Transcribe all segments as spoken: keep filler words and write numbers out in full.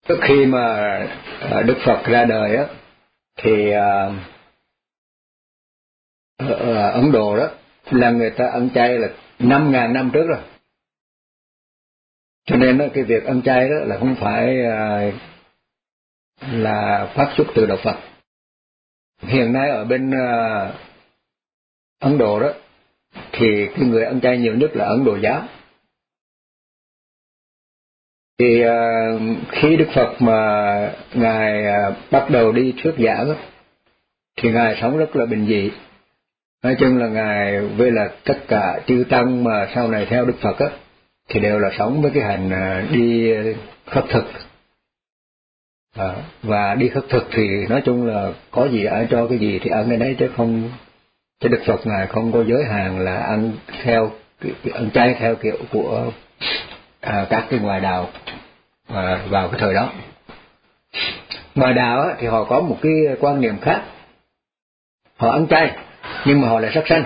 Trước khi mà Đức Phật ra đời á, thì ở Ấn Độ đó là người ta ăn chay là năm ngàn năm trước rồi. Cho nên đó, cái việc ăn chay đó là không phải là phát xuất từ đạo Phật. Hiện nay ở bên Ấn Độ đó thì cái người ăn chay nhiều nhất là Ấn Độ giáo. Thì khi Đức Phật mà ngài bắt đầu đi thuyết giảng thì ngài sống rất là bình dị. Nói chung là ngài với là tất cả chư tăng mà sau này theo Đức Phật á thì đều là sống với cái hành đi khất thực. À, và đi khất thực thì nói chung là có gì ai cho cái gì thì ăn cái đấy, chứ không, chứ Đức Phật ngài không có giới hạn là ăn theo ăn chay theo kiểu của à, các cái ngoại đạo à, vào cái thời đó. Ngoại đạo á, thì họ có một cái quan niệm khác, họ ăn chay nhưng mà họ lại sát sanh.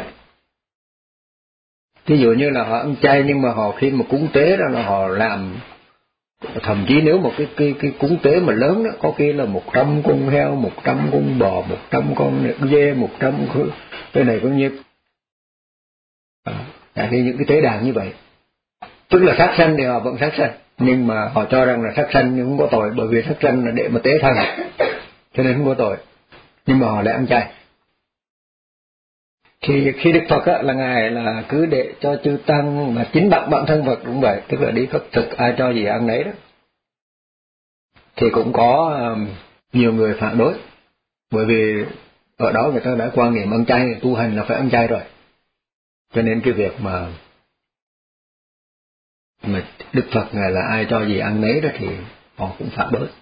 Ví dụ như là họ ăn chay nhưng mà họ khi mà cúng tế đó là họ làm, thậm chí nếu một cái cái cái cúng tế mà lớn đó, có khi là một trăm con heo, một trăm con bò, một trăm con dê, một trăm cái này có nhiêu à, thì những cái tế đàn như vậy, tức là sát sanh thì họ vẫn sát sanh, nhưng mà họ cho rằng là sát sanh nhưng không có tội, bởi vì sát sanh là để mà tế thần, cho nên không có tội, nhưng mà họ lại ăn chay. Thì khi Đức Phật á, là ngài là cứ để cho chư tăng, mà chính bản bản thân Phật cũng vậy, tức là đi khất thực ai cho gì ăn nấy đó, thì cũng có um, nhiều người phản đối, bởi vì ở đó người ta đã quan niệm ăn chay, tu hành là phải ăn chay rồi, cho nên cái việc mà mà Đức Phật ngài là ai cho gì ăn nấy đó thì họ cũng phản đối.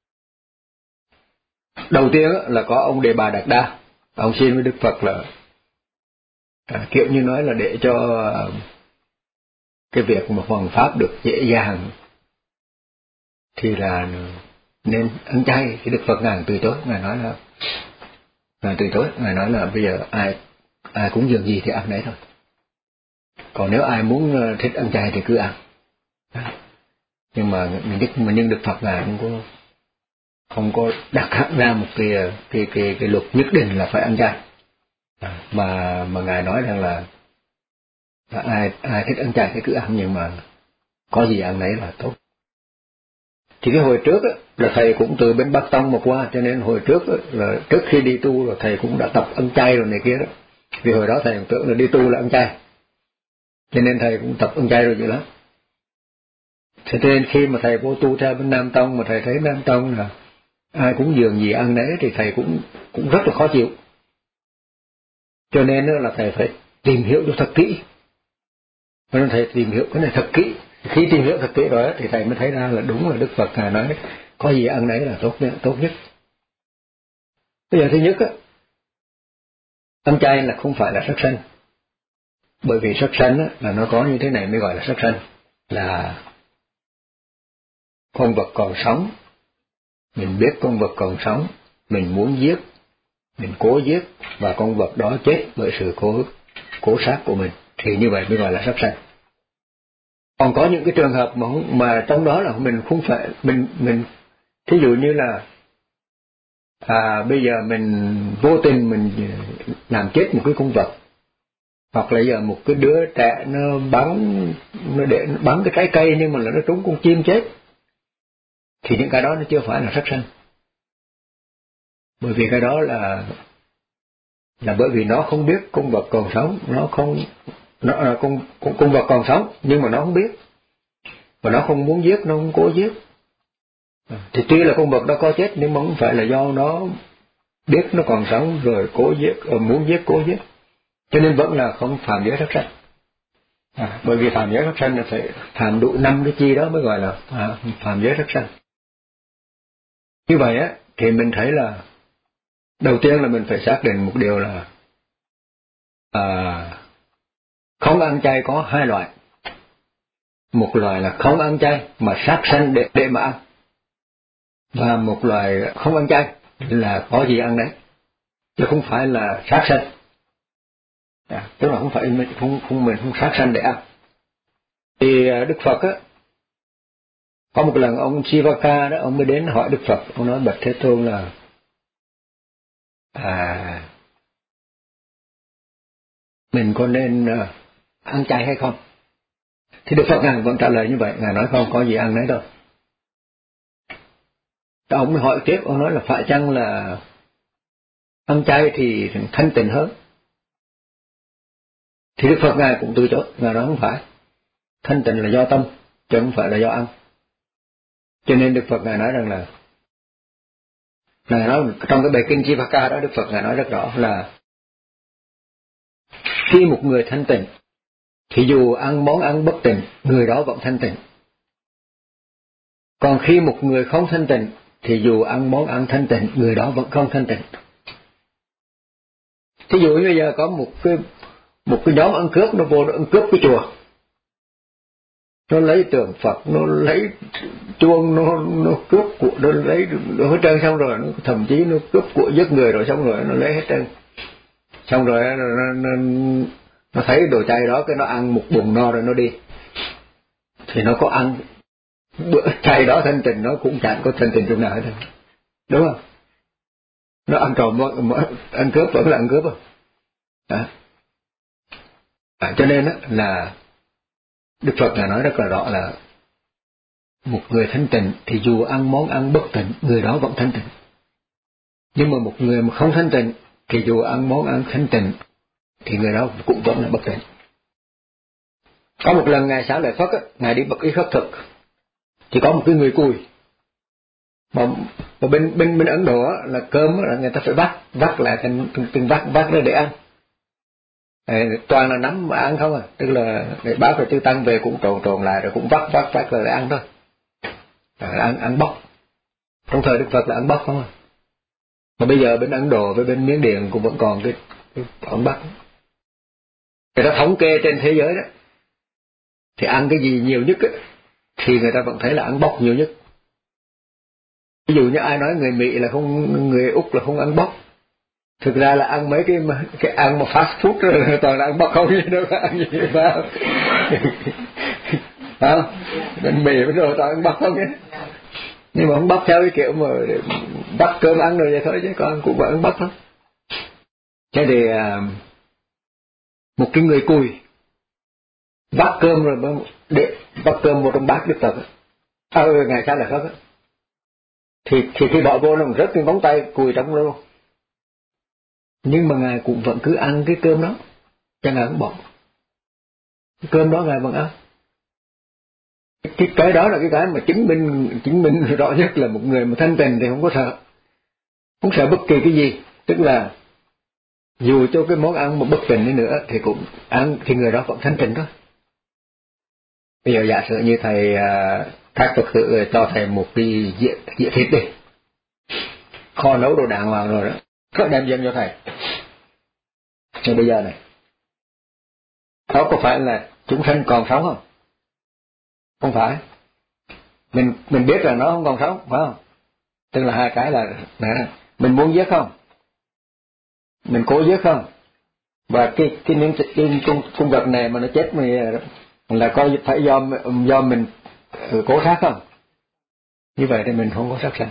Đầu tiên á, là có ông Đề Bà Đạt Đa, ông xin với Đức Phật là à, kiểu như nói là để cho uh, cái việc mà hoằng pháp được dễ dàng thì là nên ăn chay. Thì Đức Phật ngài từ chối, ngài nói là ngài từ chối, ngài nói là bây giờ ai ai cúng dường gì thì ăn đấy thôi, còn nếu ai muốn thích ăn chay thì cứ ăn. Nhưng mà nhưng, nhưng Đức Phật ngài không có không có đặt hẳn ra một cái cái cái cái luật nhất định là phải ăn chay, mà mà ngài nói rằng là, là ai ai thích ăn chay thì cứ ăn, nhưng mà có gì ăn nấy là tốt. Thì cái hồi trước á, là thầy cũng từ bên Bắc Tông mà qua, cho nên hồi trước á, là trước khi đi tu là thầy cũng đã tập ăn chay rồi này kia đó. Vì hồi đó thầy tưởng là đi tu là ăn chay, cho nên thầy cũng tập ăn chay rồi vậy lắm. Thế nên khi mà thầy vô tu theo bên Nam Tông mà thầy thấy Nam Tông là ai cũng dường gì ăn nấy thì thầy cũng cũng rất là khó chịu. Cho nên là thầy phải tìm hiểu cho thật kỹ. Cho nên thầy tìm hiểu cái này thật kỹ. Khi tìm hiểu thật kỹ rồi thì thầy mới thấy ra là đúng là Đức Phật ngài nói có gì ăn nấy là tốt nhất, tốt nhất. Bây giờ thứ nhất á, ăn chay là không phải là sát sanh. Bởi vì sát sanh á, là nó có như thế này mới gọi là sát sanh, là con vật còn sống, mình biết con vật còn sống, mình muốn giết, mình cố giết, và con vật đó chết bởi sự cố cố sát của mình, thì như vậy mới gọi là sát sanh. Còn có những cái trường hợp mà mà trong đó là mình không phải mình mình thí dụ như là à bây giờ mình vô tình mình làm chết một cái con vật, hoặc là giờ một cái đứa trẻ nó bắn nó để nó bắn cái trái cây nhưng mà là nó trúng con chim chết, thì những cái đó nó chưa phải là sát sanh. Bởi vì cái đó là là bởi vì nó không biết con vật còn sống, nó không nó là con, con con vật còn sống nhưng mà nó không biết, và nó không muốn giết, nó không cố giết. Thì tuy là con vật đó có chết nhưng mà không phải là do nó biết nó còn sống rồi cố giết, muốn giết cố giết, cho nên vẫn là không phạm giới sát sanh. À, bởi vì phạm giới sát sanh là phải phạm đủ năm cái chi đó mới gọi là à, phạm giới sát sanh. Như vậy á thì mình thấy là đầu tiên là mình phải xác định một điều là à, không ăn chay có hai loại. Một loại là không ăn chay mà sát sanh để để mà ăn, và một loại không ăn chay là có gì ăn đấy, chứ không phải là sát sanh. À, tức là không phải mình không không mình không sát sanh để ăn. Thì Đức Phật á Có một lần ông Sivaka đó, ông mới đến hỏi Đức Phật, ông nói bạch Thế Tôn là à, mình có nên uh, ăn chay hay không? Thì Đức Phật ngài vẫn trả lời như vậy, ngài nói không có gì ăn đấy đâu. Ông mới hỏi tiếp, ông nói là phải chăng là ăn chay thì thanh tịnh hơn? Thì Đức Phật ngài cũng từ chối, ngài nói không phải, thanh tịnh là do tâm chứ không phải là do ăn. Cho nên Đức Phật ngài nói rằng là, ngài nói trong cái bài kinh Jivaka đó, Đức Phật ngài nói rất rõ là khi một người thanh tịnh thì dù ăn món ăn bất tịnh, người đó vẫn thanh tịnh. Còn khi một người không thanh tịnh thì dù ăn món ăn thanh tịnh, người đó vẫn không thanh tịnh. Thí dụ như bây giờ có một cái một cái nhóm ăn cướp, nó vô nó ăn cướp cái chùa, nó lấy tượng Phật, nó lấy chuông, nó nó cướp của, nó lấy nó hết trơn, xong rồi nó thậm chí nó cướp của giết người, rồi xong rồi nó lấy hết trơn, xong rồi nó, nó, nó, nó thấy đồ chay đó, cái nó ăn một bụng no rồi nó đi. Thì nó có ăn bữa chay đó thanh tịnh, nó cũng chẳng có thanh tịnh chỗ nào hết, đúng không? Nó ăn trộm, ăn cướp vẫn là ăn cướp không? À. À, cho nên đó là Đức Phật là nói rất là rõ là một người thanh tịnh thì dù ăn món ăn bất tịnh, người đó vẫn thanh tịnh. Nhưng mà một người mà không thanh tịnh thì dù ăn món ăn thanh tịnh thì người đó cũng vẫn là bất tịnh. Có một lần ngài Xá Lợi Phất á, ngài đi bậc ý khất thực, thì có một cái người cùi mà, mà bên bên bên Ấn Độ á, là cơm á, là người ta phải vắt vắt lại thành từng vắt vắt ra để ăn. À, toàn là nắm mà ăn không à, tức là để báo rồi chư tăng về cũng trồn trồn lại rồi cũng vắt vắt vắt rồi để ăn thôi. À, ăn ăn bóc. Trong thời Đức Phật là ăn bóc không à. Mà bây giờ bên Ấn Độ với bên Miến Điện cũng vẫn còn cái, cái ăn bóc. Người ta thống kê trên thế giới đó, thì ăn cái gì nhiều nhất á, thì người ta vẫn thấy là ăn bóc nhiều nhất. Ví dụ như ai nói người Mỹ là không, người Úc là không ăn bóc, thực ra là ăn mấy cái mà, cái ăn mà fast food rồi toàn là ăn bóc không, gì đâu có ăn gì vào. Không? Bên Mỹ bên đồ toàn ăn bóc không nhé. Nhưng mà không bóc theo cái kiểu mà bắt cơm ăn rồi vậy thôi, chứ còn cũng vẫn ăn bóc thôi. Thế thì một cái người cùi bắt cơm rồi để bắt cơm một trong bát Đức Phật, à, ngày sau là Phật, thì thì khi bỏ vô nó rớt cái móng tay cùi trong luôn. Nhưng mà ngài cũng vẫn cứ ăn cái cơm đó, cho ngài cũng bỏ cái cơm đó, ngài vẫn ăn. Cái cái đó là cái cái mà chứng minh chứng minh rõ nhất là một người mà thanh tịnh thì không có sợ, không sợ bất kỳ cái gì. Tức là dù cho cái món ăn mà bất tịnh đi nữa thì cũng ăn, thì người đó vẫn thanh tịnh thôi. Bây giờ giả sử như thầy các Phật tử cho thầy một cái dĩa, dĩa thịt đi, kho nấu đồ đàng hoàng rồi đó, có đem dâng cho thầy. Nhưng bây giờ này, đó có phải là chúng sanh còn sống không? Không phải. Mình mình biết là nó không còn sống, phải không? Tức là hai cái là, là mình muốn giết không? Mình cố giết không? Và cái cái những cái con con vật này mà nó chết mình là coi phải do do mình cố sát không? Như vậy thì mình không có sát sanh.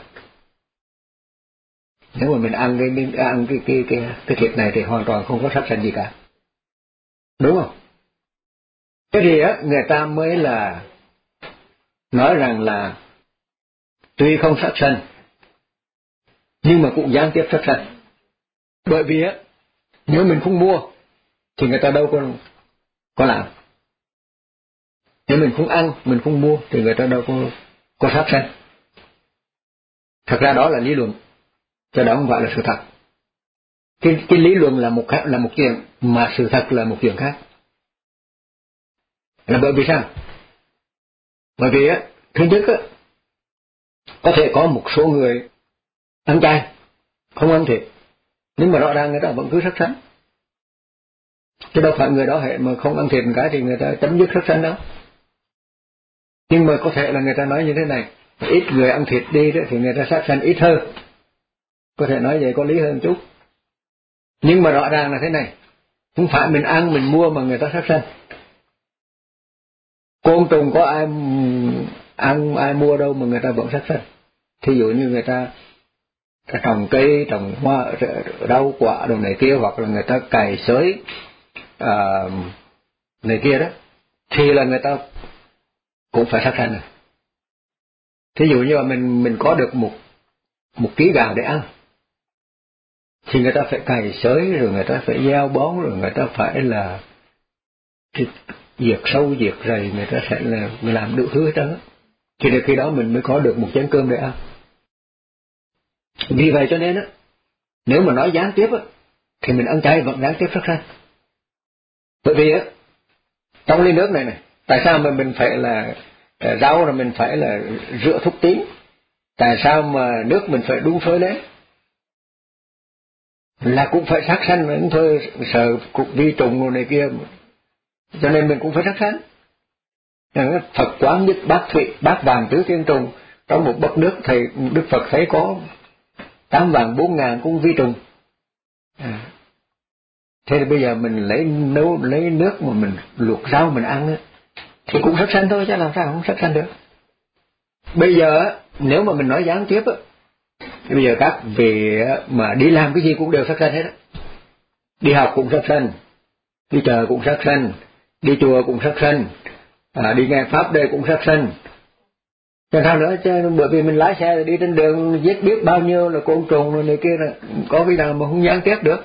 Nếu mà mình ăn cái ăn cái cái cái cái thịt này thì hoàn toàn không có sát sanh gì cả, đúng không? Thế thì á, người ta mới là nói rằng là tuy không sát sanh nhưng mà cũng gián tiếp sát sanh. Bởi vì á, nếu mình không mua thì người ta đâu có có làm. Nếu mình không ăn, mình không mua thì người ta đâu có có sát sanh. Thật ra đó là lý luận, cho đó không phải là sự thật. Cái cái lý luận là một khác, là một chuyện, mà sự thật là một chuyện khác. Là bởi vì sao? Bởi vì á, thứ nhất á, có thể có một số người ăn chay, không ăn thịt, nhưng mà rõ ràng người ta vẫn cứ sát sanh. Chứ đâu phải người đó hệ mà không ăn thịt một cái thì người ta chấm dứt sát sanh đó. Nhưng mà có thể là người ta nói như thế này, ít người ăn thịt đi đó thì người ta sát sanh ít hơn. Có thể nói vậy có lý hơn chút. Nhưng mà rõ ràng là thế này, không phải mình ăn mình mua mà người ta sát sanh. Côn trùng có ai ăn ai mua đâu mà người ta vẫn sát sanh. Thí dụ như người ta trồng cây, trồng hoa, rau quả đồ này kia, hoặc là người ta cày xới à, này kia đó, thì là người ta cũng phải sát sanh rồi. Thí dụ như là mình mình có được một một ký gạo để ăn, thì người ta phải cày xới, rồi người ta phải gieo bón, rồi người ta phải là diệt sâu diệt rầy, người ta sẽ là làm đủ thứ hết trơn á, thì đến khi đó mình mới có được một chén cơm để ăn. Vì vậy cho nên á, nếu mà nói gián tiếp á, thì mình ăn chay vẫn gián tiếp sát sanh. Bởi vì á, trong ly nước này này, tại sao mà mình phải là rau rồi mình phải là rửa thuốc tím? Tại sao mà nước mình phải đun sôi lên? Là cũng phải sát sanh mà thôi, sợ cục vi trùng rồi này kia, cho nên mình cũng phải sát sanh. Phật quán nhất bát thụy, bát vàng tứ thiên trùng, trong một bát nước thầy Đức Phật thấy có tám vàng bốn ngàn con vi trùng. À. Thế thì bây giờ mình lấy nấu lấy nước mà mình luộc rau mình ăn á, thì cũng sát sanh thôi, chứ làm sao không sát sanh được. Bây giờ nếu mà mình nói gián tiếp á, thì bây giờ các vị mà đi làm cái gì cũng đều sát sanh hết á. Đi học cũng sát sanh, đi chợ cũng sát sanh, đi chùa cũng sát sanh, à, đi nghe pháp đây cũng sát sanh. Chẳng sao nữa, chứ bởi vì mình lái xe đi trên đường giết biết bao nhiêu là côn trùng rồi này kia, là có cái nào mà không gián tiếp được?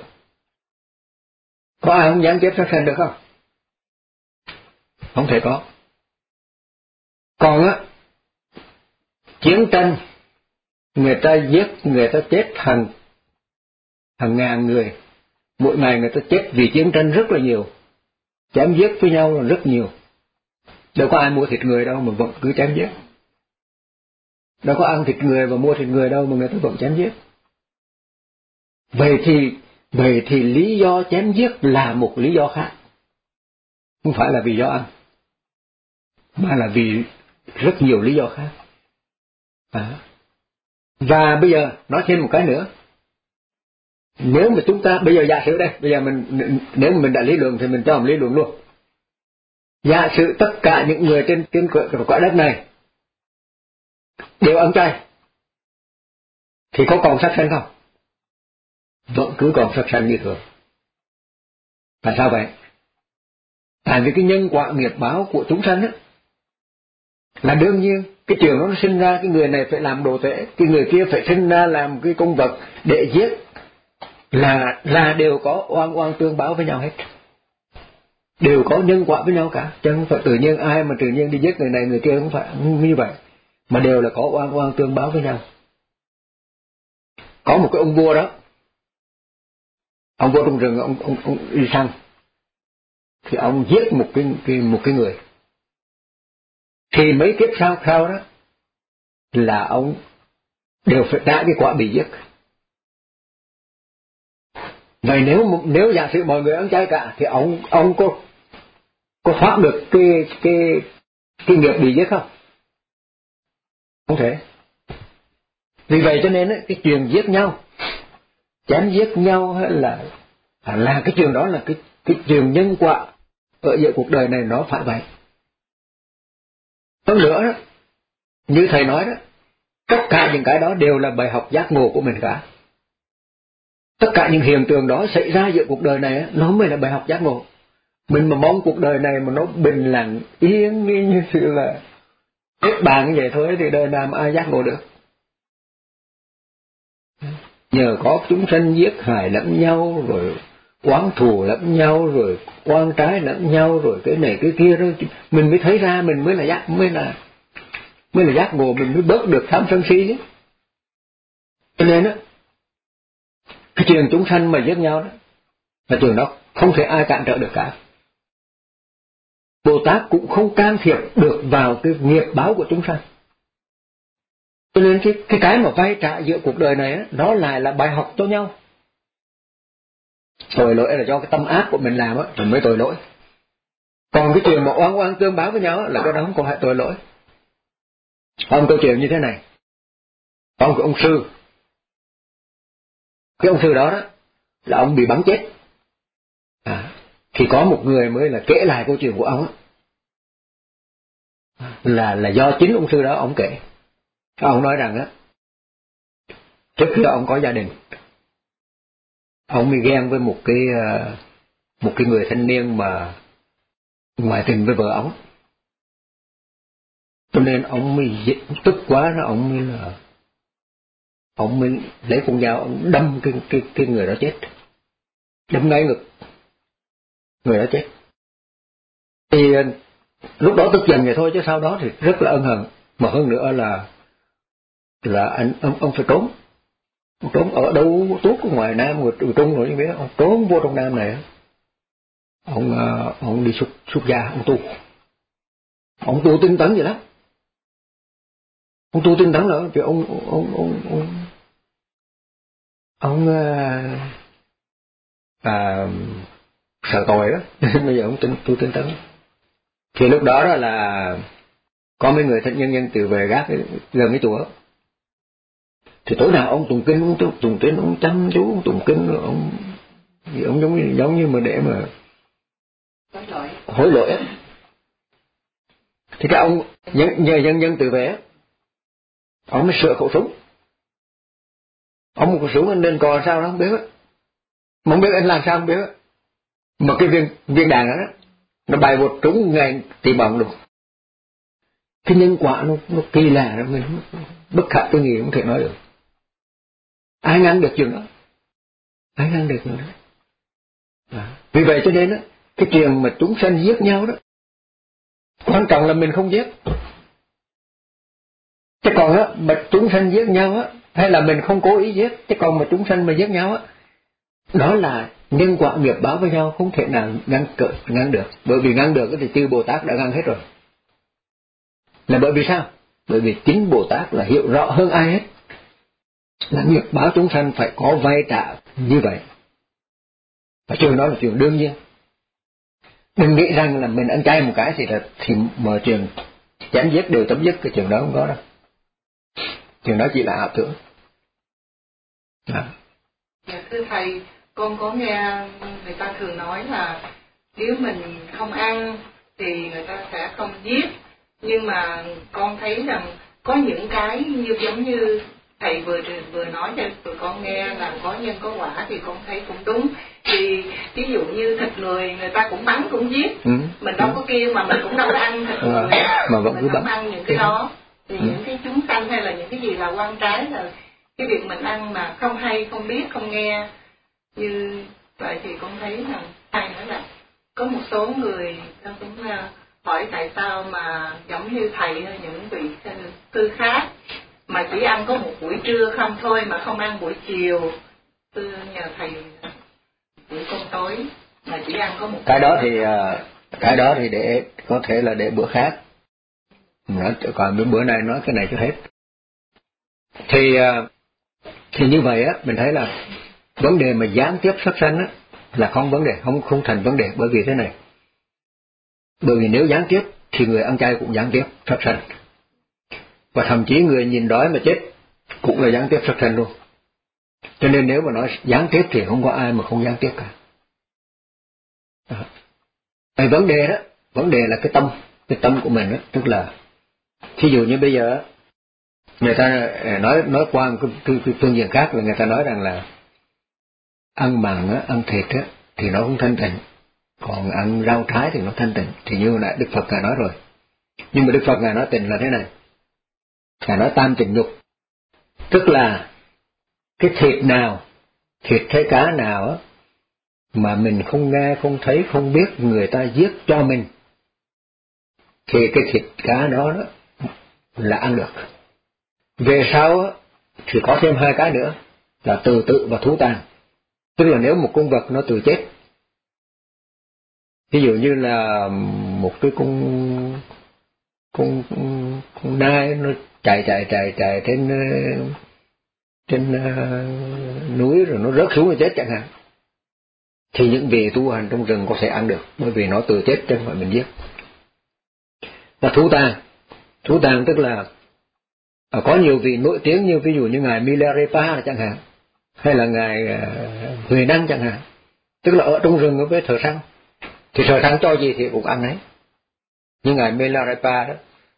Có ai không gián tiếp sát sanh được không? Không thể có. Còn á, chiến tranh, người ta giết, người ta chết hàng hàng ngàn người, mỗi ngày người ta chết vì chiến tranh rất là nhiều, chém giết với nhau là rất nhiều. Đâu có ai mua thịt người đâu mà vẫn cứ chém giết. Đâu có ăn thịt người và mua thịt người đâu mà người ta vẫn chém giết. Vậy thì vậy thì lý do chém giết là một lý do khác, không phải là vì do ăn, mà là vì rất nhiều lý do khác. À. Và bây giờ nói thêm một cái nữa, nếu mà chúng ta bây giờ giả sử đây, bây giờ mình nếu mà mình đã lý luận thì mình cho một lý luận luôn. Giả sử tất cả những người trên trên cõi đất này đều ăn chay, thì có còn sát sanh không? Vẫn cứ còn sát sanh như thường. Tại sao vậy? Tại vì cái nhân quả nghiệp báo của chúng sanh á, là đương nhiên cái trường nó sinh ra cái người này phải làm đồ tể, cái người kia phải sinh ra làm cái công vật để giết, là là đều có oan oan tương báo với nhau hết, đều có nhân quả với nhau cả, chứ không phải tự nhiên ai mà tự nhiên đi giết người này người kia, không phải như vậy, mà đều là có oan oan tương báo với nhau. Có một cái ông vua đó, ông vua trong rừng, ông ông, ông đi săn, thì ông giết một cái, cái một cái người, thì mấy kiếp sau sau đó là ông đều phải trả cái quả bị giết. Vậy nếu nếu giả sử mọi người ăn chay cả, thì ông ông có có thoát được cái cái cái nghiệp bị giết không? Không thể. Vì vậy cho nên ấy, cái chuyện giết nhau, chém giết nhau hay là là cái chuyện đó là cái cái chuyện nhân quả ở giữa cuộc đời này, nó phải vậy. Hơn nữa đó, như thầy nói đó, tất cả những cái đó đều là bài học giác ngộ của mình cả. Tất cả những hiện tượng đó xảy ra giữa cuộc đời này, nó mới là bài học giác ngộ. Mình mà mong cuộc đời này mà nó bình lặng yên như sự là hết bàn như vậy thôi, thì đời nào mà ai giác ngộ được. Nhờ có chúng sanh giết hại lẫn nhau, rồi oán thù lẫn nhau, rồi oan trái lẫn nhau, rồi cái này cái kia đó, mình mới thấy ra, mình mới là giác mới là mới là giác ngộ, mình mới bớt được tham sân si chứ. Cho nên á, cái chuyện chúng sanh mà giết nhau đó là chuyện đó không thể ai cản trở được cả. Bồ Tát cũng không can thiệp được vào cái nghiệp báo của chúng sanh. Cho nên cái cái cái mà vay trả giữa cuộc đời này á, nó lại là bài học cho nhau. Tội lỗi là do cái tâm ác của mình làm á, rồi mới tội lỗi. Còn cái chuyện mà oan oan tương báo với nhau á, là cái đó không còn phải tội lỗi. Ông câu chuyện như thế này, ông cái ông sư, cái ông sư đó đó là ông bị bắn chết. À, thì có một người mới là kể lại câu chuyện của ông á. là là do chính ông sư đó ông kể. Ông nói rằng á, trước khi ông có gia đình, ông mới ghen với một cái một cái người thanh niên mà ngoại tình với vợ ông, cho nên ông mới tức quá đó, ông mới là ông mới lấy con dao ông đâm cái cái cái người đó chết, đâm ngay ngực người đó chết. Thì lúc đó tức giận vậy thôi, chứ sau đó thì rất là ân hận, mà hơn nữa là là anh ông ông phải trốn, ông trốn ở đâu tuốt ở ngoài Nam người, người Trung rồi như biết, ông trốn vô trong Nam này, ông ông đi xuất xuất gia, ông tu, ông tu tinh tấn vậy đó, ông tu tinh tấn nữa, chứ ông ông ông ông ông à, à, sợ tội đó. Bây giờ ông tu tu tinh tấn. Thì lúc đó đó là có mấy người thân nhân nhân từ về gác gần cái chùa, thì tối nào ông tụng kinh, ông tụng kinh, ông chăm chú ông tụng kinh, ông ông giống như giống như mà để mà hối lỗi. Thì cái ông nhân, nhờ nhân nhân từ về, ông mới sửa khẩu súng, ông một khẩu súng anh nên cò sao đó không biết á, mà không biết anh làm sao không biết á, mà cái viên viên đạn đó nó bay vụt trúng ngay tỉ bọng luôn. Cái nhân quả nó nó kỳ lạ đó, mình bất khả tư nghị không thể nói được. Ai ngăn được chuyện đó, ai ngăn được chuyện đó. À, vì vậy cho nên á, cái chuyện mà chúng sanh giết nhau đó, quan trọng là mình không giết. Chứ còn á, mà chúng sanh giết nhau á, hay là mình không cố ý giết, chứ còn mà chúng sanh mà giết nhau á, đó là nhân quả nghiệp báo với nhau, không thể nào ngăn cự, ngăn được. Bởi vì ngăn được thì chư Bồ Tát đã ngăn hết rồi. Là bởi vì sao? Bởi vì chính Bồ Tát là hiểu rõ hơn ai hết là nghiệp báo chúng sanh phải có vay trả như vậy. Và chuyện đó là chuyện đương nhiên. Đừng nghĩ rằng là mình ăn chay một cái thì là thì mọi chuyện chém giết đều chấm dứt, cái chuyện đó không có đâu. Chuyện đó chỉ là ảo tưởng. À. Dạ thưa thầy, con có nghe người ta thường nói là nếu mình không ăn thì người ta sẽ không giết, nhưng mà con thấy rằng có những cái như giống như thầy vừa vừa nói cho tụi con nghe là có nhân có quả, thì con thấy cũng đúng. Thì ví dụ như thịt người người ta cũng bắn cũng giết, ừ. mình đâu ừ. có kia mà mình cũng đâu có ăn thịt người, à, mà vẫn mình cứ không bắn. ăn những cái đó. Thì ừ. những cái chúng sanh hay là những cái gì là quan trái, là cái việc mình ăn mà không hay, không biết, không nghe như vậy thì con thấy rằng hay nữa là có một số người ta cũng hỏi tại sao mà giống như thầy hay những vị sư khác mà chỉ ăn có một buổi trưa không thôi mà không ăn buổi chiều. Tôi nhờ thầy buổi cơm tối mà chỉ ăn có một cái đó thì cái đó thì để có thể là để bữa khác. Nói, còn bữa nay nói cái này cho hết. Thì thì như vậy á, mình thấy là vấn đề mà gián tiếp sát sanh á là không vấn đề, không không thành vấn đề, bởi vì thế này. Bởi vì nếu gián tiếp thì người ăn chay cũng gián tiếp sát sanh. Và thậm chí người nhìn đói mà chết cũng là gián tiếp sát sanh luôn. Cho nên nếu mà nói gián tiếp thì không có ai mà không gián tiếp cả. Đó. Cái vấn đề đó, vấn đề là cái tâm, cái tâm của mình đó, tức là thí dụ như bây giờ người ta nói nói qua một cái, cái, cái phương diện khác là người ta nói rằng là ăn mặn á, ăn thịt á thì nó không thanh tịnh, còn ăn rau trái thì nó thanh tịnh. Thì như nãy Đức Phật ngài nói rồi. Nhưng mà Đức Phật ngài nói tịnh là thế này, ngài nói tam tịnh nhục, tức là cái thịt nào, thịt thấy cá nào á mà mình không nghe, không thấy, không biết người ta giết cho mình, thì cái thịt cá đó, đó là ăn được. Về sau á thì có thêm hai cái nữa là từ tự và thú tàn. Tức là nếu một con vật nó tự chết, ví dụ như là một cái con con con, con nai nó chạy chạy chạy chạy trên trên uh, núi rồi nó rớt xuống rồi chết chẳng hạn, thì những vị tu hành trong rừng có thể ăn được, bởi vì nó tự chết chứ không phải mình giết. Và thú tàn, thú tàn tức là uh, có nhiều vị nổi tiếng như ví dụ như ngài Milarepa chẳng hạn, hay là ngài uh, Huệ Năng chẳng hạn, tức là ở trong rừng với thợ săn, thì thợ săn cho gì thì cũng ăn đấy. Nhưng ngài Milarepa đó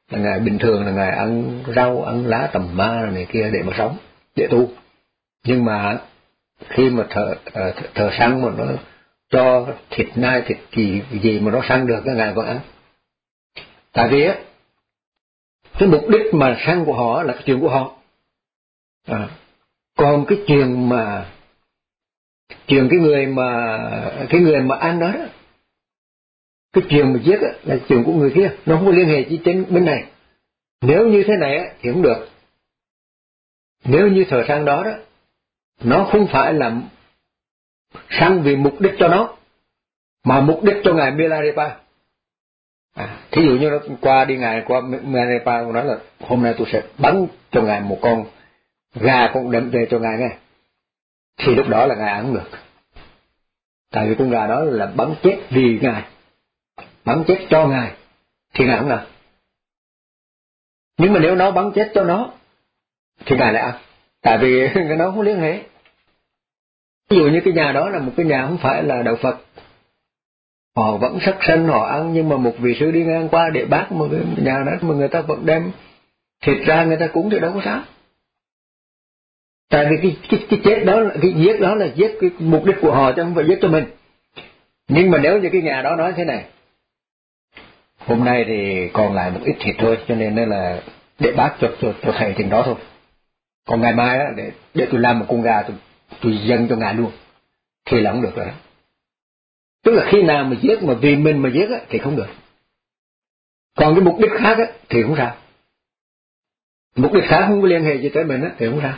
là ngài bình thường là ngài ăn rau, ăn lá tầm ma rồi này kia để mà sống, để tu. Nhưng mà khi mà thợ thợ, thợ săn mà nó cho thịt nai, thịt gì gì mà nó săn được, cái ngài vẫn ăn. Tại vì á, cái mục đích mà săn của họ là cái chuyện của họ. À, còn cái chuyện mà chuyện cái người mà cái người mà ăn đó, đó cái chuyện mà giết á, là chuyện của người kia, nó không có liên hệ chi trên bên này. Nếu như thế này á, thì không được. Nếu như thợ săn đó đó, nó không phải là săn vì mục đích cho nó, mà mục đích cho ngài Milarepa. À, thí dụ như nó qua đi ngài qua Milarepa nói là hôm nay tôi sẽ bắn cho ngài một con gà, con đem về cho ngài nghe, thì lúc đó là ngài ăn được. Tại vì con gà đó là bắn chết vì ngài, bắn chết cho ngài, thì ngài ăn được. Nhưng mà nếu nó bắn chết cho nó thì ngài lại ăn, tại vì cái nó không liên hệ. Ví dụ như cái nhà đó là một cái nhà không phải là đạo Phật, họ vẫn sắc sanh họ ăn, nhưng mà một vị sư đi ngang qua để bác một cái nhà đó mà người ta vẫn đem thịt ra người ta cúng thì đâu có sao. Tại vì cái, cái, cái chết đó, cái giết đó là giết cái mục đích của họ chứ không phải giết cho mình. Nhưng mà nếu như cái nhà đó nói thế này, hôm nay thì còn lại một ít thịt thôi, cho nên là để bác cho, cho, cho thầy chừng đó thôi. Còn ngày mai á, để, để tôi làm một con gà tôi, tôi dâng cho ngài luôn, thì là không được rồi đó. Tức là khi nào mà giết mà vì mình mà giết á, thì không được. Còn cái mục đích khác á, thì không sao. Mục đích khác không có liên hệ gì tới mình á, thì không sao.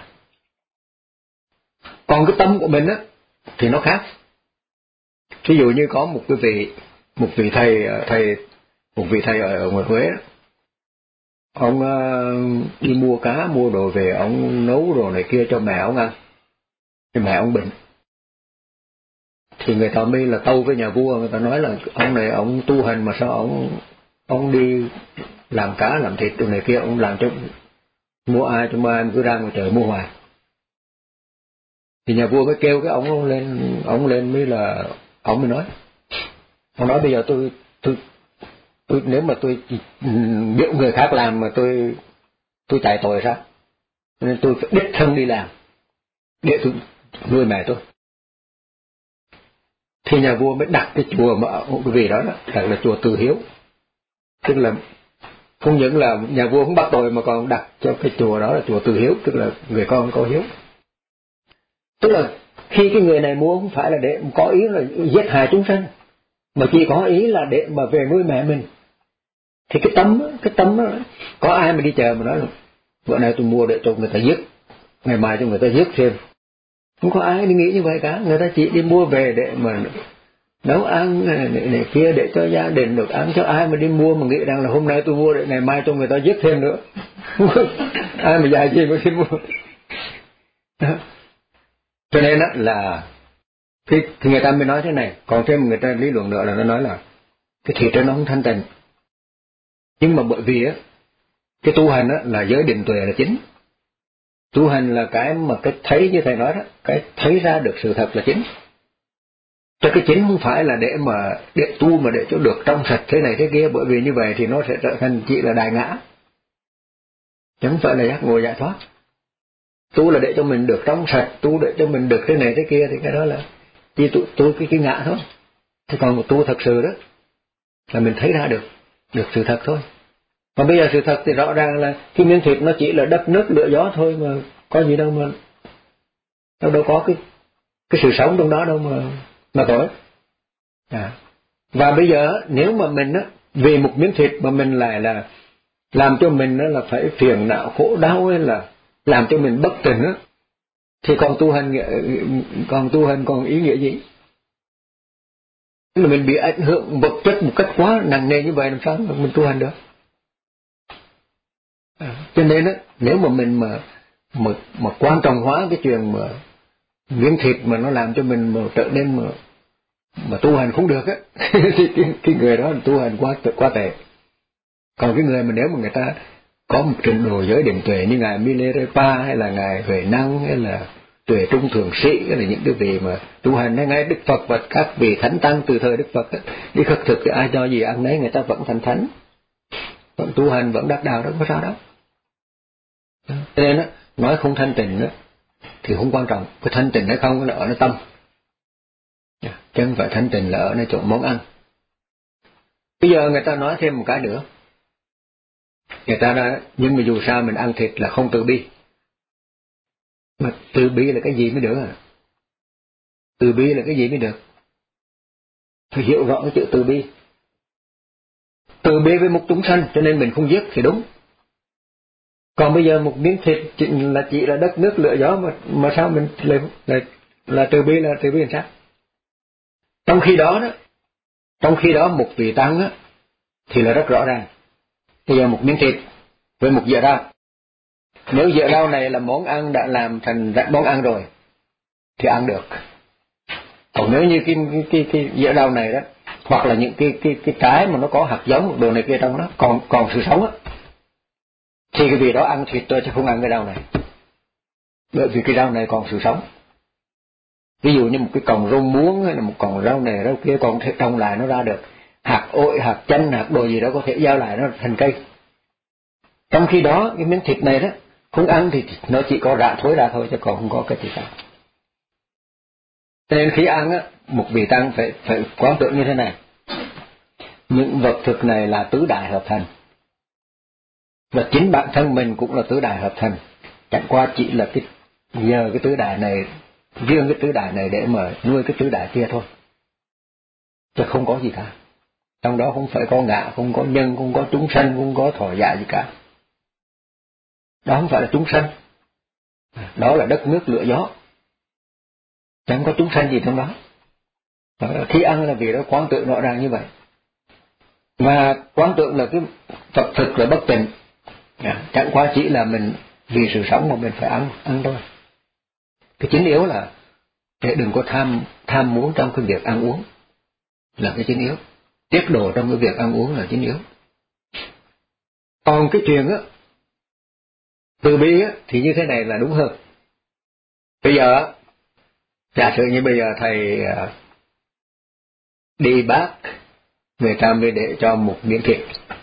Còn cái tâm của mình á, thì nó khác. Ví dụ như có một cái vị, một vị thầy, thầy một vị thầy ở, ở ngoài Huế đó. Ông uh, đi mua cá, mua đồ về, ông nấu đồ này kia cho mẹ ông ăn. Thì mẹ ông bệnh. Thì người ta mới là tâu với nhà vua, người ta nói là ông này ông tu hành mà sao ông ông đi làm cá làm thịt đồ này kia, ông làm cho mua ai cho ai cứ ra ngoài trời mua hoài. Thì nhà vua mới kêu cái ông, ông lên, ông lên mới là ông mới nói, ông nói bây giờ tôi tôi tôi nếu mà tôi biểu người khác làm mà tôi tôi chạy tội sao? Nên tôi phải đích thân đi làm để tôi nuôi mẹ tôi. Thì nhà vua mới đặt cái chùa mà cái vị đó, đó đặt là chùa Từ Hiếu, tức là không những là nhà vua không bắt tội mà còn đặt cho cái chùa đó là chùa Từ Hiếu, tức là người con có hiếu. Tức là khi cái người này mua không phải là để có ý là giết hại chúng sanh, mà chỉ có ý là để mà về nuôi mẹ mình. Thì cái tấm cái tấm đó, có ai mà đi chờ mà nói là bữa nay tôi mua để cho người ta giết, ngày mai cho người ta giết thêm. Không có ai đi nghĩ như vậy cả. Người ta chỉ đi mua về để mà nấu ăn này, này, này kia để cho gia đình được ăn. Cho ai mà đi mua mà nghĩ rằng là hôm nay tôi mua để ngày mai cho người ta giết thêm nữa. Ai mà dạy gì mà đi mua. Cho nên đó là thì, thì người ta mới nói thế này. Còn thêm người ta lý luận nữa là nó nói là cái thịt đó nó không thanh tịnh. Nhưng mà bởi vì á, cái tu hành á là giới định tuệ là chính. Tu hành là cái mà cái thấy như thầy nói đó, cái thấy ra được sự thật là chính. Cho cái chính không phải là để mà để tu mà để cho được trong sạch thế này thế kia, bởi vì như vậy thì nó sẽ trở thành chỉ là đại ngã, chứ không phải là giác ngộ giải thoát. Tu là để cho mình được trong sạch, tu để cho mình được thế này thế kia, thì cái đó là chỉ tu, tu cái, cái ngã thôi. Thì còn tu thật sự đó là mình thấy ra được được sự thật thôi. Còn bây giờ sự thật thì rõ ràng là cái miếng thịt nó chỉ là đất nước lửa gió thôi, mà có gì đâu mà đâu đâu có cái cái sự sống trong đó đâu mà mà tội. À. Và bây giờ nếu mà mình á vì một miếng thịt mà mình lại là làm cho mình đó là phải phiền não khổ đau, hay là làm cho mình bất tỉnh á, thì còn tu hành còn tu hành còn ý nghĩa gì? Tức là mình bị ảnh hưởng vật chất một cách quá nặng nề như vậy, làm sao mình tu hành được? À, cho nên á, nếu mà mình mà mà mà quan trọng hóa cái chuyện mà miếng thịt mà nó làm cho mình mà trở nên mà mà tu hành không được á, thì cái, cái người đó tu hành quá quá tệ. Còn cái người mà nếu mà người ta có một trình độ giới định tuệ như ngài Milarepa hay là ngài Huệ Năng hay là tuệ trung thượng sĩ, hay là những cái vị mà tu hành hay ngay Đức Phật và các vị thánh tăng từ thời Đức Phật á, đi khất thực thì ai cho gì ăn đấy, người ta vẫn thành thánh. vẫn tu hành, vẫn đắc đạo, đó có sao đâu. Cho nên á, nói không thanh tịnh á thì không quan trọng, cái thanh tịnh hay không là ở nơi tâm, chứ không phải thanh tịnh là ở nơi chỗ món ăn. Bây giờ người ta nói thêm một cái nữa, người ta nói nhưng mà dù sao mình ăn thịt là không từ bi. Mà từ bi là cái gì mới được à? Từ bi là cái gì mới được? Phải hiểu rõ cái chữ từ bi. Từ bi với một chúng sanh, cho nên mình không giết thì đúng. Còn bây giờ một miếng thịt chỉ là chỉ là đất nước lửa gió mà mà sao mình lại là là từ bi là từ bi làm sao? Trong khi đó đó, trong khi đó một vị tăng á thì là rất rõ ràng. Bây giờ một miếng thịt với một dĩa rau, nếu dĩa rau này là món ăn đã làm thành món ăn rồi thì ăn được. Còn nếu như cái cái cái, cái dĩa rau này đó, hoặc là những cái cái cái trái mà nó có hạt giống đồ này kia trong đó còn còn sự sống á, thì cái vị đó ăn thịt tôi chứ không ăn cái rau này, bởi vì cái rau này còn sự sống. Ví dụ như một cái cọng rau muống hay là một cọng rau này rau kia còn thể trồng lại nó ra được hạt ổi, hạt chanh, hạt đồ gì đó có thể giao lại nó thành cây. Trong khi đó cái miếng thịt này đó không ăn thì nó chỉ có rạ thối ra thôi chứ còn không có cái gì cả. Cho nên khi ăn á, một vị tăng phải phải quán tưởng như thế này: những vật thực này là tứ đại hợp thành, và chính bản thân mình cũng là tứ đại hợp thành, chẳng qua chỉ là cái nhờ cái tứ đại này, riêng cái tứ đại này để mà nuôi cái tứ đại kia thôi, chứ không có gì cả. Trong đó không phải có ngã, không có nhân, không có chúng sanh, không có thọ giả gì cả. Đó không phải là chúng sanh, đó là đất nước lửa gió, chẳng có chúng sanh gì trong đó. Đó, khi ăn là vì đó quán tưởng rõ ràng như vậy. Và quán tưởng là cái vật thực là bất tịnh, chẳng qua chỉ là mình vì sự sống mà mình phải ăn ăn thôi. Cái chính yếu là để đừng có tham tham muốn trong cái việc ăn uống là cái chính yếu, tiết độ trong cái việc ăn uống là chính yếu. Còn cái chuyện á từ bi á thì như thế này là đúng hơn. Bây giờ giả sử như bây giờ thầy đi bác, người ta mới để cho một miếng thịt.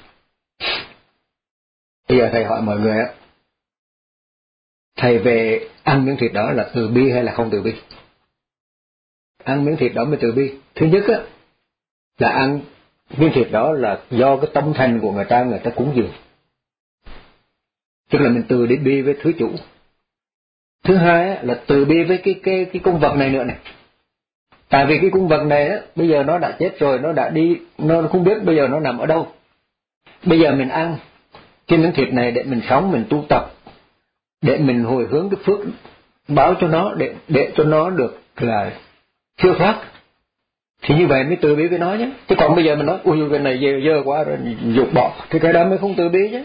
Bây giờ thầy hỏi mọi người á, thầy về ăn miếng thịt đó là từ bi hay là không từ bi? Ăn miếng thịt đó mới từ bi. Thứ nhất á là ăn miếng thịt đó là do cái tâm thành của người ta, người ta cúng dường, tức là mình từ đến bi với thứ chủ. Thứ hai á, là từ bi với cái cái cái con vật này nữa này. Tại vì cái con vật này á, bây giờ nó đã chết rồi, nó đã đi, nó không biết bây giờ nó nằm ở đâu. Bây giờ mình ăn cái miếng thịt này để mình sống, mình tu tập, để mình hồi hướng cái phước báo cho nó, để để cho nó được là siêu thoát. Thì như vậy mới từ bi với nó nhé. Chứ còn bây giờ mình nói ui cái này dơ, dơ quá rồi dục bỏ, thì cái đó mới không từ bi chứ.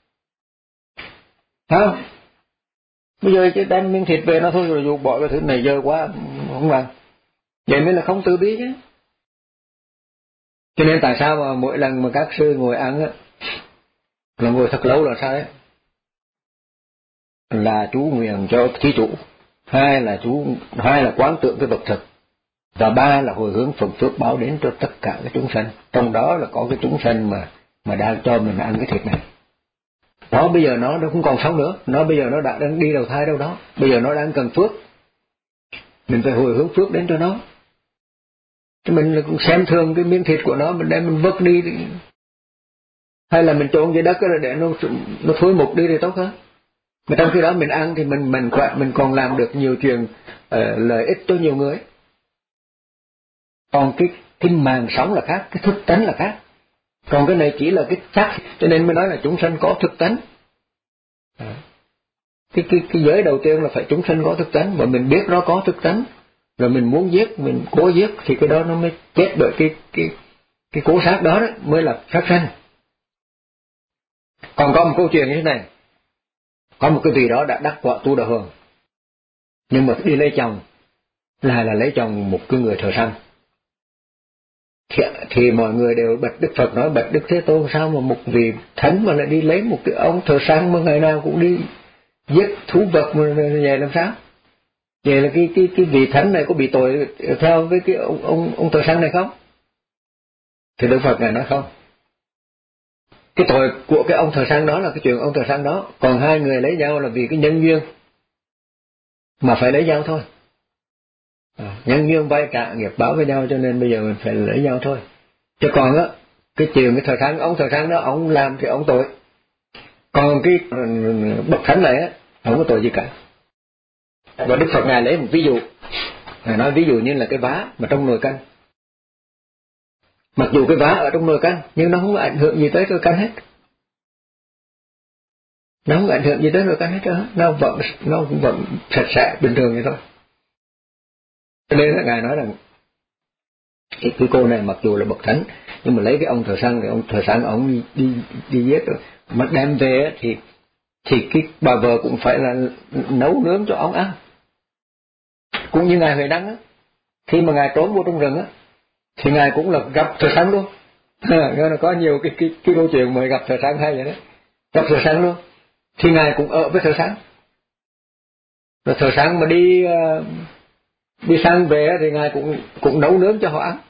Không? Bây giờ chứ đem miếng thịt về nó thôi rồi dục bỏ cái thứ này dơ quá, không làm. Vậy mới là không từ bi chứ. Cho nên tại sao mà mỗi lần mà các sư ngồi ăn á, là ngồi thật lâu là sao đấy? Là chú nguyện cho thí chủ, hai là chú, hai là quán tưởng cái vật thực, và ba là hồi hướng phần phước báo đến cho tất cả các chúng sanh. Trong đó là có cái chúng sanh mà mà đang cho mình ăn cái thịt này. Nó bây giờ nó nó không còn sống nữa, nó bây giờ nó đã đang đi đầu thai đâu đó, bây giờ nó đang cần phước, mình phải hồi hướng phước đến cho nó. Chứ mình cũng xem thường cái miếng thịt của nó, mình đem mình vứt đi, hay là mình trộn dưới đất để nó nó thối mục đi thì tốt hơn. Mà trong khi đó mình ăn thì mình mình mình còn làm được nhiều chuyện uh, lợi ích cho nhiều người. Còn cái cái màng sống là khác, cái thực tánh là khác. Còn cái này chỉ là cái xác, cho nên mới nói là chúng sanh có thực tánh. À. Cái cái cái giới đầu tiên là phải chúng sanh có thực tánh, và mình biết nó có thực tánh, rồi mình muốn giết, mình cố giết thì cái đó nó mới chết bởi cái cái cái cố xác đó, đó mới là sát sanh. Còn có một câu chuyện như thế này, có một cái vị đó đã đắc quả tu đà hường, nhưng mà đi lấy chồng là là lấy chồng một cái người thờ săn. Thì, thì mọi người đều bạch Đức Phật, nói bạch Đức Thế Tôn, sao mà một vị thánh mà lại đi lấy một cái ông thờ săn mà ngày nào cũng đi giết thú vật mà vậy làm sao? Vậy là cái cái cái vị thánh này có bị tội theo với cái ông ông ông thờ săn này không? Thì Đức Phật này nói không. cái tội của cái ông thợ săn đó là cái chuyện ông thợ săn đó, còn hai người lấy nhau là vì cái nhân duyên mà phải lấy nhau thôi. À, nhân duyên vay trả nghiệp báo với nhau, cho nên bây giờ mình phải lấy nhau thôi. Chứ còn á, cái chuyện cái thợ săn, ông thợ săn đó ông làm thì ông tội, còn cái bậc thánh này á, không có tội gì cả. Và Đức Phật ngài lấy một ví dụ, ngài nói ví dụ như là cái vá mà trong nồi canh. Mặc dù cái vá ở trong nồi canh nhưng nó không ảnh hưởng gì tới nồi canh hết, nó không ảnh hưởng gì tới nồi canh hết đó. Nó vẫn nó cũng vẫn sạch sẽ bình thường vậy thôi. Cho nên là ngài nói rằng cái, cái cô này mặc dù là bậc thánh nhưng mà lấy cái ông thợ săn, cái ông thợ săn ông đi đi, đi giết rồi mà đem về thì thì cái bà vợ cũng phải là nấu nướng cho ông ăn. Cũng như ngài Huệ Năng á, khi mà ngài trốn vô trong rừng á thì ngài cũng là gặp thợ săn luôn. Nó có nhiều cái cái cái câu chuyện mà gặp thợ săn hay vậy đó, gặp thợ săn luôn thì ngài cũng ở với thợ săn. Rồi thợ săn mà đi uh, đi săn về thì ngài cũng cũng nấu nướng cho họ ăn.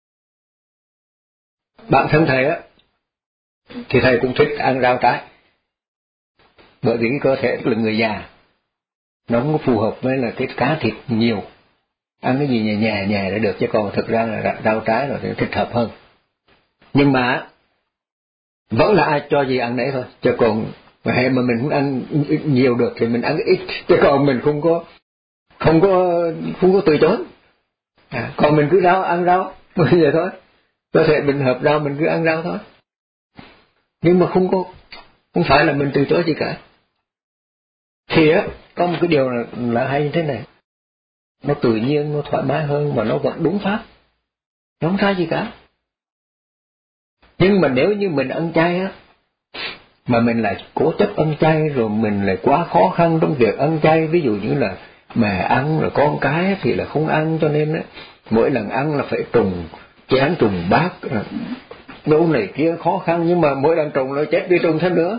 Bản thân thầy á thì thầy cũng thích ăn rau trái, bởi vì cái cơ thể là người già, nó không có phù hợp với là cái cá thịt nhiều, ăn cái gì nhẹ nhẹ nhẹ để được, chứ còn thực ra là rau trái rồi thì thích hợp hơn. Nhưng mà vẫn là ai cho gì ăn đấy thôi, chứ còn hệ mà mình không ăn nhiều được thì mình ăn ít, chứ còn mình không có không có không có từ chối. À, còn mình cứ rau ăn rau vậy thôi, cơ thể mình hợp rau mình cứ ăn rau thôi, nhưng mà không có không phải là mình từ chối gì cả. Thì á có một cái điều là, là hay như thế này, nó tự nhiên, nó thoải mái hơn mà nó vẫn đúng pháp, nó không sai gì cả. Nhưng mà nếu như mình ăn chay á, mà mình lại cố chấp ăn chay, rồi mình lại quá khó khăn trong việc ăn chay, ví dụ như là mẹ ăn rồi con cái thì là không ăn, cho nên á mỗi lần ăn là phải trùng chén trùng bát, đâu này kia khó khăn, nhưng mà mỗi lần trùng nó chết đi trùng thêm nữa.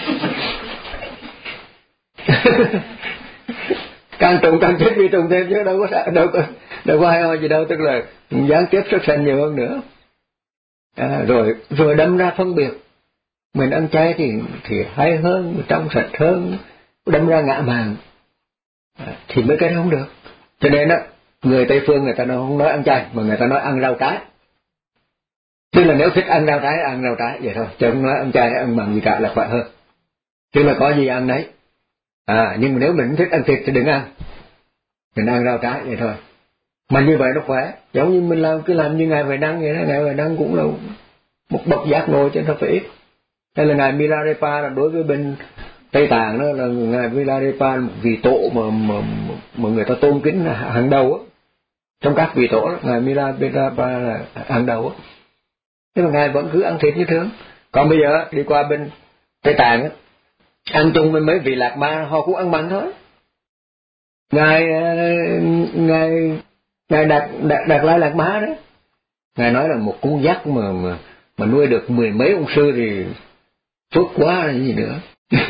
Càng trùng càng chết đi trùng thêm, chứ đâu có đâu có đâu có hay ho gì đâu, tức là gián tiếp xuất sanh nhiều hơn nữa. À, rồi rồi đâm ra phân biệt mình ăn chay thì thì hay hơn, trong sạch hơn, đâm ra ngã mạn, à, thì mấy cái đó không được. Cho nên á người Tây phương người ta nó không nói ăn chay mà người ta nói ăn rau trái. Tức là nếu thích ăn rau trái ăn rau trái vậy thôi, chứ không nói ăn chay ăn mặn gì cả là khỏe hơn. Tức là có gì ăn đấy. À, nhưng mà nếu mình thích ăn thịt thì đừng ăn, mình ăn rau trái vậy thôi. Mà như vậy nó khỏe, giống như mình làm cứ làm như ngài Huệ Năng vậy đó. Ngài Huệ Năng cũng là một bậc giác ngộ chứ không phải ít. Hay là ngài Milarepa là đối với bên Tây Tạng đó, là ngài Milarepa là một vị tổ mà mà mà người ta tôn kính là hàng đầu á. Trong các vị tổ đó, ngài Milarepa là hàng đầu á. Nhưng mà ngài vẫn cứ ăn thịt như thường. Còn bây giờ đi qua bên Tây Tạng á, ăn chung với mấy vị Lạc Ma họ cũng ăn mặn thôi. Ngài ngài ngài Đạt Đạt Đạt Lai Lạc Ma đó, ngài nói là một con dắt mà mà mà nuôi được mười mấy ông sư thì phước quá là gì nữa.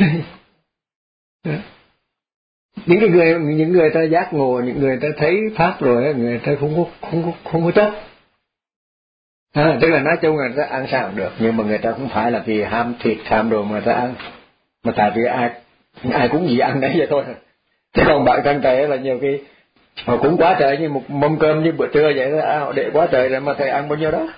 Những cái người những người ta giác ngộ, những người ta thấy pháp rồi, người ta không có không có không có chấp. À, tức là nói chung là người ta ăn sao được, nhưng mà người ta không phải là vì ham thịt ham đồ mà người ta ăn, mà tại vì ai ai cũng gì ăn đấy vậy thôi. Chứ còn bạn thân thầy là nhiều khi họ cũng quá trời, như một mâm cơm như bữa trưa vậy đó, họ để quá trời rồi mà thầy ăn bao nhiêu đó.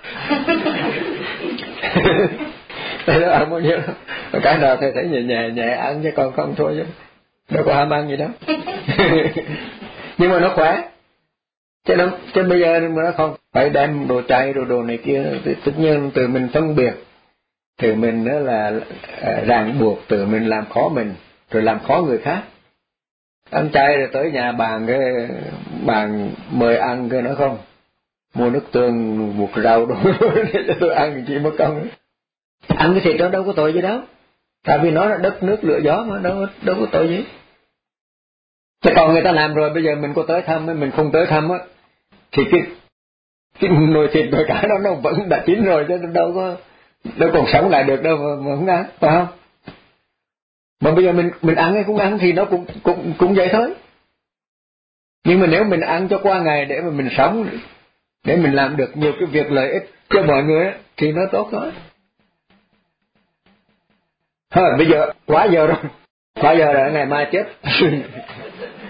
Thầy đó ăn bao nhiêu đó, cái nào thầy thấy nhẹ nhẹ nhẹ ăn, chứ còn không thôi chứ đâu có ham ăn gì đâu. Nhưng mà nó khỏe, chứ nó chứ bây giờ mà nó không phải đem đồ chay đồ đồ này kia, tất nhiên từ mình phân biệt, từ mình đó là ràng buộc, từ mình làm khó mình rồi làm khó người khác. Ăn chay rồi tới nhà bàn cái bàn mời ăn cái nó không mua nước tương một rau đồ để cho tôi ăn chỉ mất công. Ăn cái thịt đó đâu có tội gì đâu, tại vì nó là đất nước lửa gió mà, đâu đâu có tội gì. Chứ còn người ta làm rồi, bây giờ mình có tới thăm, mình không tới thăm á thì cái cái nồi thịt nồi cá đó nó vẫn đã chín rồi, chứ đâu có đâu còn sống lại được đâu mà, mà không ăn, phải không? Mà bây giờ mình mình ăn hay không ăn thì nó cũng cũng cũng vậy thôi. Nhưng mà nếu mình ăn cho qua ngày để mà mình sống, để mình làm được nhiều cái việc lợi ích cho mọi người thì nó tốt thôi. Thôi bây giờ quá giờ rồi, quá giờ rồi, ngày mai chết.